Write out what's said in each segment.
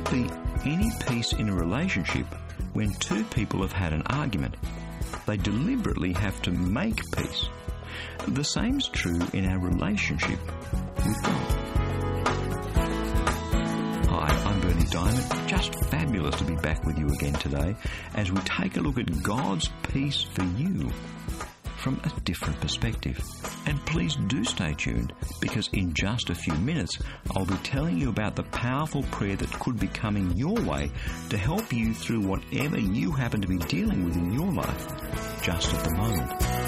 can't be any peace in a relationship when two people have had an argument. They deliberately have to make peace. The same's true in our relationship with God. Hi, I'm Berni Dymet. Just fabulous to be back with you again today as we take a look at God's peace for you from a different perspective. And please do stay tuned, because in just a few minutes I'll be telling you about the powerful prayer that could be coming your way to help you through whatever you happen to be dealing with in your life just at the moment.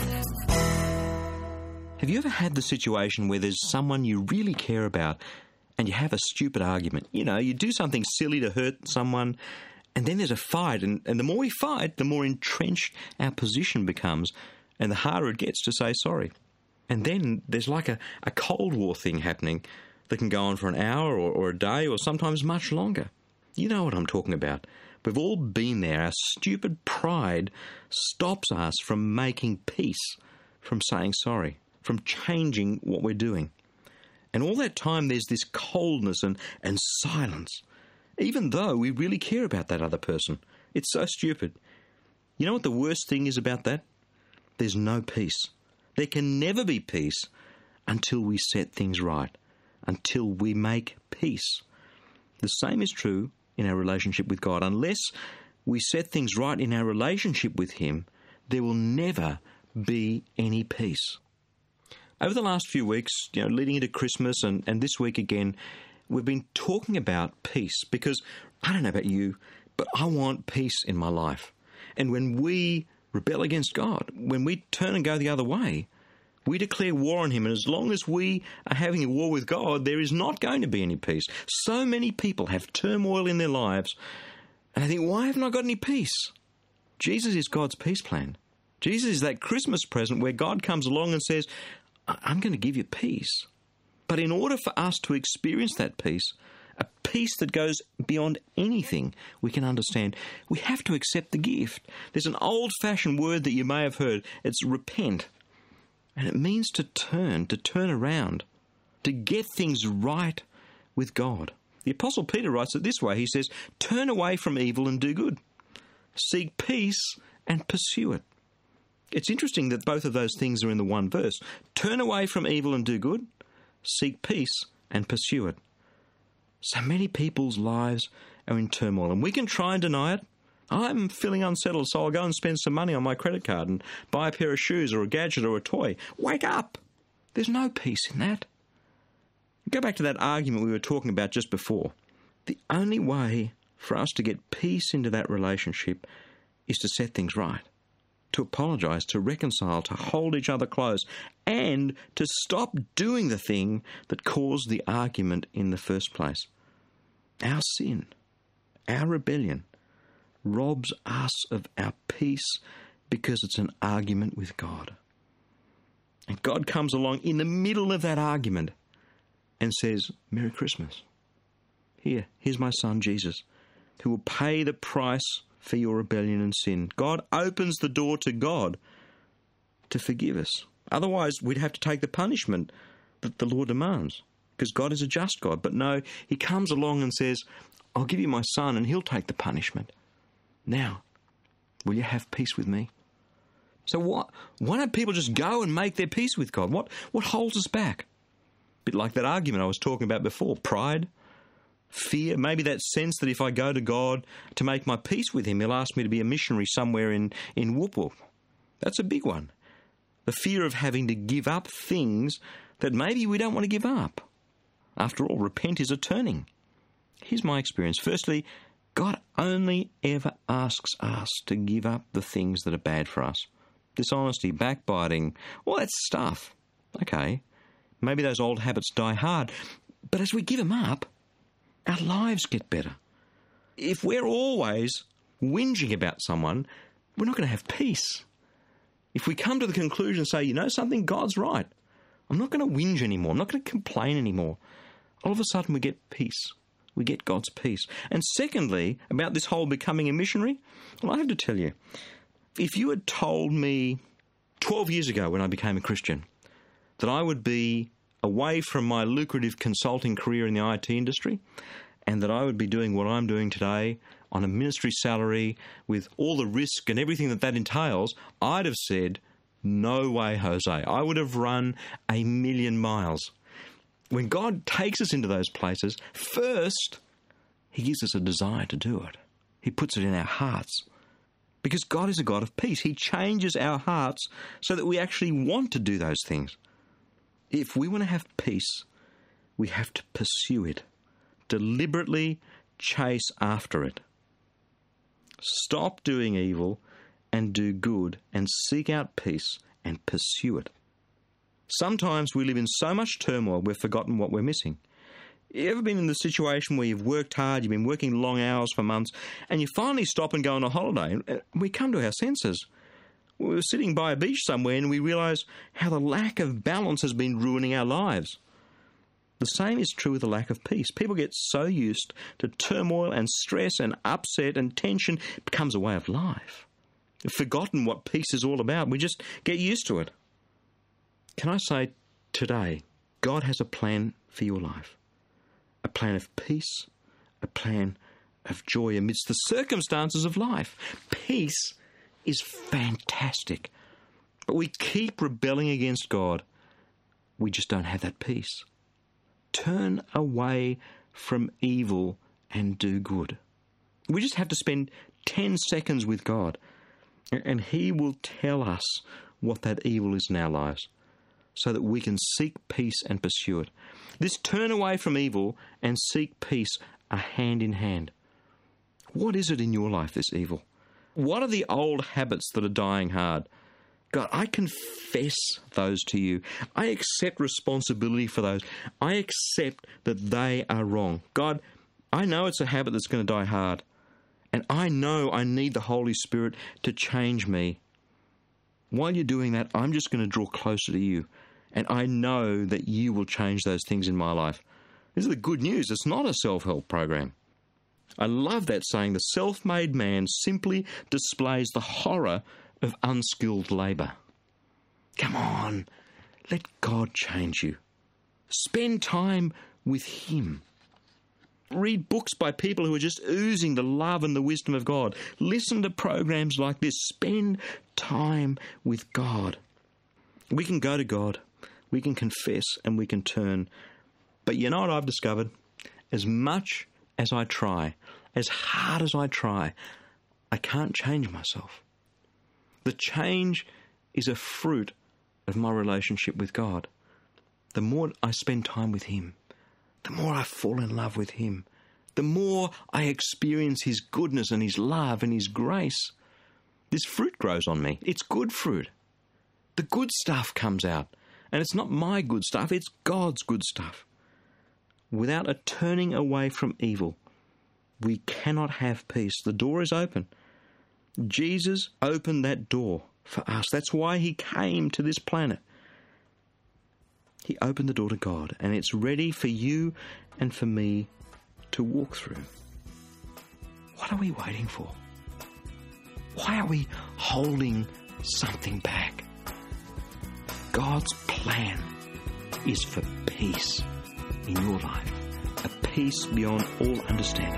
Have you ever had the situation where there's someone you really care about and you have a stupid argument? You know, you do something silly to hurt someone, and then there's a fight, and the more we fight, the more entrenched our position becomes, and the harder it gets to say sorry. And then there's like a Cold War thing happening that can go on for an hour or a day or sometimes much longer. You know what I'm talking about. We've all been there. Our stupid pride stops us from making peace, from saying sorry, from changing what we're doing. And all that time there's this coldness and silence, even though we really care about that other person. It's so stupid. You know what the worst thing is about that? There's no peace. There can never be peace until we set things right, until we make peace. The same is true in our relationship with God. Unless we set things right in our relationship with Him, there will never be any peace. Over the last few weeks, leading into Christmas and this week again, we've been talking about peace because, I don't know about you, but I want peace in my life. And when we rebel against God, when we turn and go the other way, we declare war on Him. And as long as we are having a war with God, there is not going to be any peace. So many people have turmoil in their lives, and I think, why haven't I got any peace? Jesus is God's peace plan. Jesus is that Christmas present where God comes along and says, I'm going to give you peace. But in order for us to experience that peace, a peace that goes beyond anything we can understand, we have to accept the gift. There's an old-fashioned word that you may have heard. It's repent. And it means to turn around, to get things right with God. The Apostle Peter writes it this way. He says, turn away from evil and do good. Seek peace and pursue it. It's interesting that both of those things are in the one verse. Turn away from evil and do good. Seek peace and pursue it. So many people's lives are in turmoil, and we can try and deny it. I'm feeling unsettled, so I'll go and spend some money on my credit card and buy a pair of shoes or a gadget or a toy. Wake up! There's no peace in that. Go back to that argument we were talking about just before. The only way for us to get peace into that relationship is to set things right, to apologise, to reconcile, to hold each other close, and to stop doing the thing that caused the argument in the first place. Our sin, our rebellion, robs us of our peace because it's an argument with God. And God comes along in the middle of that argument and says, Merry Christmas. Here's my son Jesus, who will pay the price for your rebellion and sin. God opens the door to God to forgive us. Otherwise, we'd have to take the punishment that the law demands, because God is a just God. But no, He comes along and says, I'll give you my son and He'll take the punishment. Now, will you have peace with me? So why don't people just go and make their peace with God? What holds us back? A bit like that argument I was talking about before. Pride, fear, maybe that sense that if I go to God to make my peace with Him, He'll ask me to be a missionary somewhere in Whoop Whoop. That's a big one. The fear of having to give up things that maybe we don't want to give up. After all, repent is a turning. Here's my experience. Firstly, God only ever asks us to give up the things that are bad for us. Dishonesty, backbiting, all that stuff. Okay, maybe those old habits die hard, but as we give them up, our lives get better. If we're always whinging about someone, we're not going to have peace. If we come to the conclusion and say, you know something, God's right. I'm not going to whinge anymore. I'm not going to complain anymore. All of a sudden we get peace. We get God's peace. And secondly, about this whole becoming a missionary, well, I have to tell you, if you had told me 12 years ago when I became a Christian that I would be away from my lucrative consulting career in the IT industry and that I would be doing what I'm doing today on a ministry salary with all the risk and everything that entails, I'd have said, no way, Jose. I would have run 1,000,000 miles. When God takes us into those places, first, he gives us a desire to do it. He puts it in our hearts. Because God is a God of peace. He changes our hearts so that we actually want to do those things. If we want to have peace, we have to pursue it. Deliberately chase after it. Stop doing evil and do good and seek out peace and pursue it. Sometimes we live in so much turmoil we've forgotten what we're missing. You ever been in the situation where you've worked hard, you've been working long hours for months, and you finally stop and go on a holiday, and we come to our senses? We were sitting by a beach somewhere and we realise how the lack of balance has been ruining our lives. The same is true with the lack of peace. People get so used to turmoil and stress and upset and tension, it becomes a way of life. We've forgotten what peace is all about. We just get used to it. Can I say today, God has a plan for your life. A plan of peace, a plan of joy amidst the circumstances of life. Peace is fantastic. But we keep rebelling against God. We just don't have that peace. Turn away from evil and do good. We just have to spend 10 seconds with God, and he will tell us what that evil is in our lives, so that we can seek peace and pursue it. This turn away from evil and seek peace are hand in hand. What is it in your life, this evil? What are the old habits that are dying hard? God, I confess those to you. I accept responsibility for those. I accept that they are wrong. God, I know it's a habit that's going to die hard. And I know I need the Holy Spirit to change me. While you're doing that, I'm just going to draw closer to you. And I know that you will change those things in my life. This is the good news. It's not a self-help program. I love that saying, the self-made man simply displays the horror of unskilled labour. Come on, let God change you. Spend time with him. Read books by people who are just oozing the love and the wisdom of God. Listen to programs like this. Spend time with God. We can go to God, we can confess, and we can turn. But you know what I've discovered? As much as I try, as hard as I try, I can't change myself. The change is a fruit of my relationship with God. The more I spend time with him, the more I fall in love with him, the more I experience his goodness and his love and his grace. This fruit grows on me. It's good fruit. The good stuff comes out. And it's not my good stuff, it's God's good stuff. Without a turning away from evil, we cannot have peace. The door is open. Jesus opened that door for us. That's why he came to this planet. He opened the door to God, and it's ready for you and for me to walk through. What are we waiting for? Why are we holding something back? God's plan is for peace in your life, a peace beyond all understanding.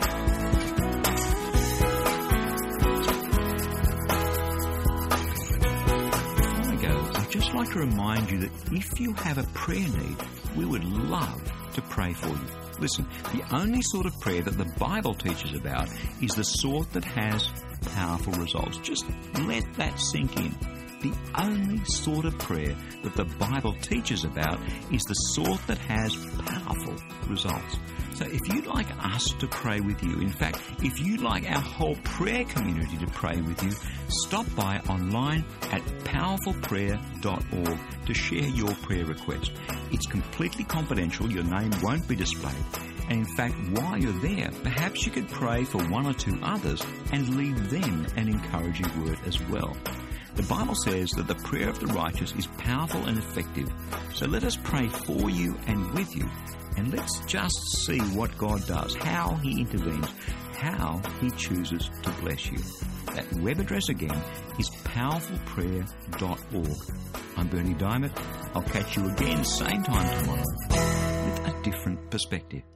Before I go, I'd just like to remind you that if you have a prayer need, we would love to pray for you. Listen, the only sort of prayer that the Bible teaches about is the sort that has powerful results. Just let that sink in. The only sort of prayer that the Bible teaches about is the sort that has powerful results. So if you'd like us to pray with you, in fact, if you'd like our whole prayer community to pray with you, stop by online at powerfulprayer.org to share your prayer request. It's completely confidential. Your name won't be displayed. And in fact, while you're there, perhaps you could pray for one or two others and leave them an encouraging word as well. The Bible says that the prayer of the righteous is powerful and effective. So let us pray for you and with you, and let's just see what God does, how he intervenes, how he chooses to bless you. That web address again is powerfulprayer.org. I'm Bernie Diamond. I'll catch you again same time tomorrow with a different perspective.